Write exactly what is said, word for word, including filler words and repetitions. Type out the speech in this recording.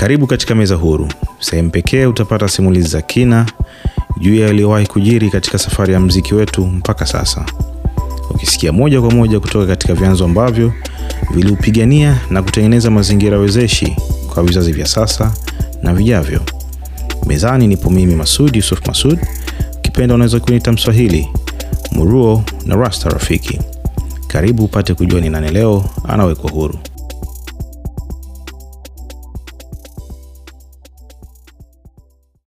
Karibu katika Meza Huru, sehemu pekee utapata simulizi za kina juu ya yaliyowahi kujiri katika safari ya muziki wetu mpaka sasa. Ukisikia moja kwa moja kutoka katika vyanzo ambavyo viliupigania na kutengeneza mazingira wezeshi kwa vizazi vya sasa na vijavyo. Mezani nipo mimi Masud Yusuf Masud, ukipenda unaweza kuniita Mswahili, Muruo na Rasta Rafiki. Karibu upate kujua ni nani leo anawekwa huru.